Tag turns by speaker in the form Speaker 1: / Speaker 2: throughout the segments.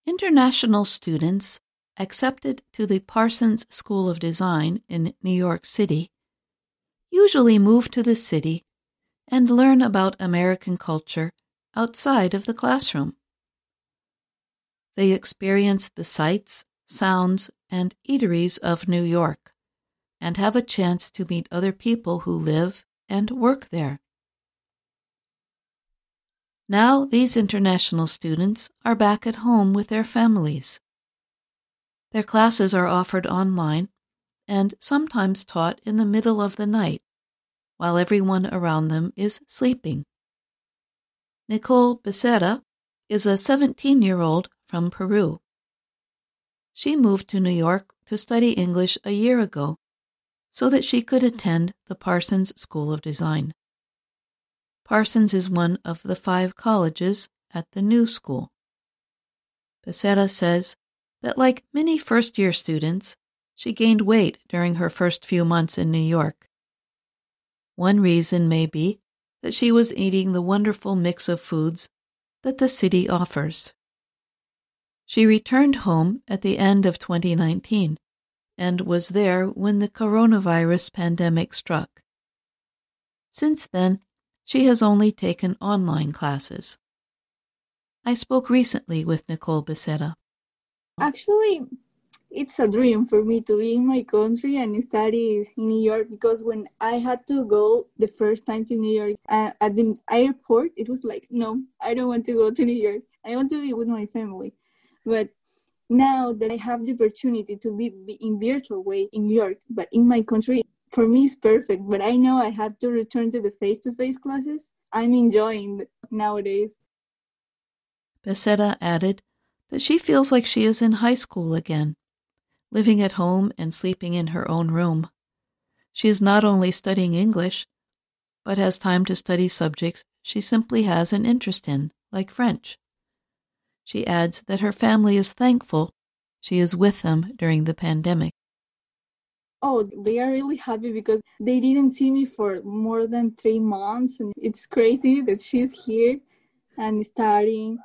Speaker 1: International students accepted to the Parsons School of Design in New York City usually move to the city and learn about American culture outside of the classroom. They experience the sights, sounds, and eateries of New York and have a chance to meet other people who live and work there. Now these international students are back at home with their families. Their classes are offered online and sometimes taught in the middle of the night while everyone around them is sleeping. Nicole Becerra is a 17-year-old from Peru. She moved to New York to study English a year ago so that she could attend the Parsons School of Design. Parsons is one of the 5 colleges at the new school. Becerra says that like many first-year students, she gained weight during her first few months in New York. One reason may be that she was eating the wonderful mix of foods that the city offers. She returned home at the end of 2019 and was there when the coronavirus pandemic struck. Since then, she has only taken online classes. I spoke recently with Nicole Becerra.
Speaker 2: Actually, it's a dream for me to be in my country and study in New York, because when I had to go the first time to New York at the airport, it was like, no, I don't want to go to New York. I want to be with my family. But now that I have the opportunity to be in virtual way in New York, but in my country, for me it's perfect. But I know I have to return to the face-to-face classes. I'm enjoying it nowadays.
Speaker 1: Becerra added that she feels like she is in high school again, living at home and sleeping in her own room. She is not only studying English, but has time to study subjects she simply has an interest in, like French. She adds that her family is thankful she is with them during the pandemic.
Speaker 2: Oh, they are really happy because they didn't see me for more than 3 months, and it's crazy that she's here and studying.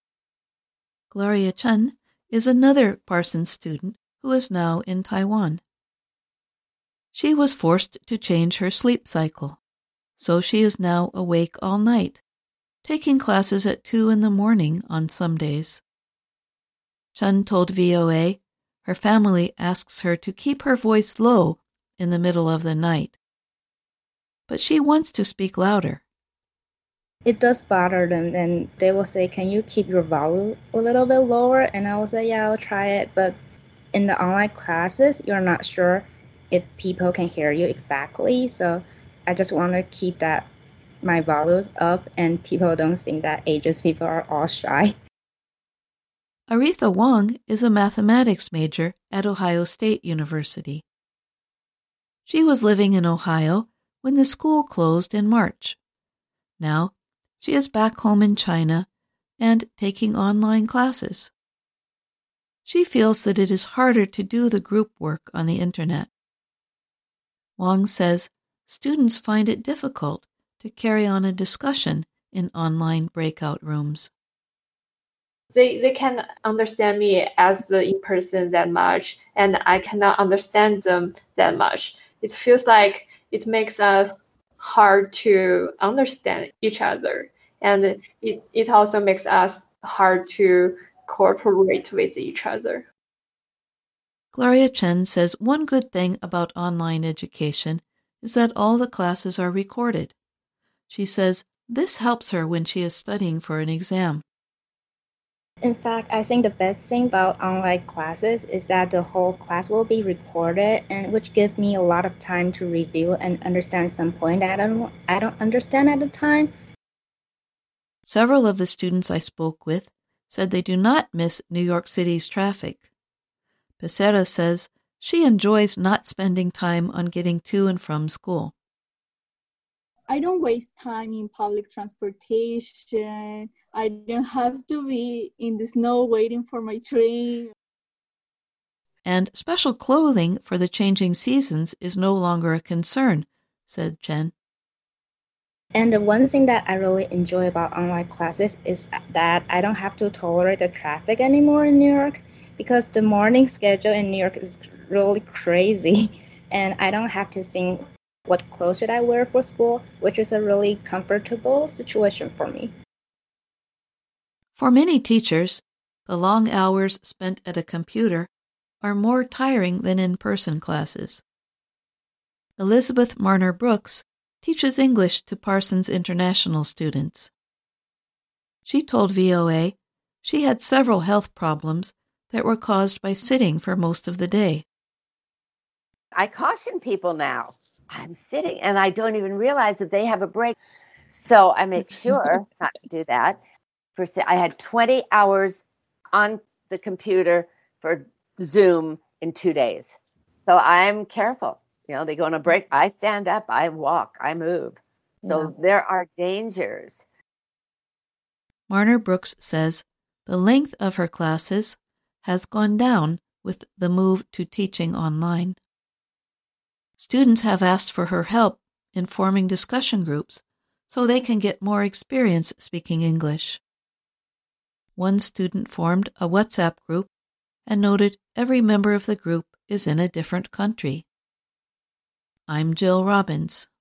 Speaker 1: Gloria Chen is another Parsons student who is now in Taiwan. She was forced to change her sleep cycle, so she is now awake all night, taking classes at 2 a.m. on some days. Chen told VOA her family asks her to keep her voice low in the middle of the night, but she wants to speak louder.
Speaker 3: It does bother them, and they will say, can you keep your volume a little bit lower? And I will say, yeah, I'll try it. But in the online classes, you're not sure if people can hear you exactly. So I just want to keep my volumes up and people don't think that Asian people are all shy.
Speaker 1: Aretha Wong is a mathematics major at Ohio State University. She was living in Ohio when the school closed in March. Now, she is back home in China and taking online classes. She feels that it is harder to do the group work on the internet. Wong says students find it difficult to carry on a discussion in online breakout rooms.
Speaker 4: They can't understand me as the in-person that much, and I cannot understand them that much. It feels like it makes us hard to understand each other, and it also makes us hard to cooperate with each other.
Speaker 1: Gloria Chen says one good thing about online education is that all the classes are recorded. She says this helps her when she is studying for an exam.
Speaker 3: In fact, I think the best thing about online classes is that the whole class will be recorded, and which gives me a lot of time to review and understand some point that I don't understand at the time.
Speaker 1: Several of the students I spoke with said they do not miss New York City's traffic. Becerra says she enjoys not spending time on getting to and from school.
Speaker 2: I don't waste time in public transportation. I don't have to be in the snow waiting for my train.
Speaker 1: And special clothing for the changing seasons is no longer a concern, said Chen.
Speaker 3: And the one thing that I really enjoy about online classes is that I don't have to tolerate the traffic anymore in New York, because the morning schedule in New York is really crazy, and I don't have to think what clothes should I wear for school, which is a really comfortable situation for me.
Speaker 1: For many teachers, the long hours spent at a computer are more tiring than in-person classes. Elizabeth Marner Brooks teaches English to Parsons International students. She told VOA she had several health problems that were caused by sitting for most of the day.
Speaker 5: I caution people now. I'm sitting and I don't even realize that they have a break. So I make sure not to do that. I had 20 hours on the computer for Zoom in 2 days. So I'm careful. They go on a break. I stand up, I walk, I move. So there are dangers.
Speaker 1: Marner Brooks says the length of her classes has gone down with the move to teaching online. Students have asked for her help in forming discussion groups so they can get more experience speaking English. One student formed a WhatsApp group and noted every member of the group is in a different country. I'm Jill Robbins.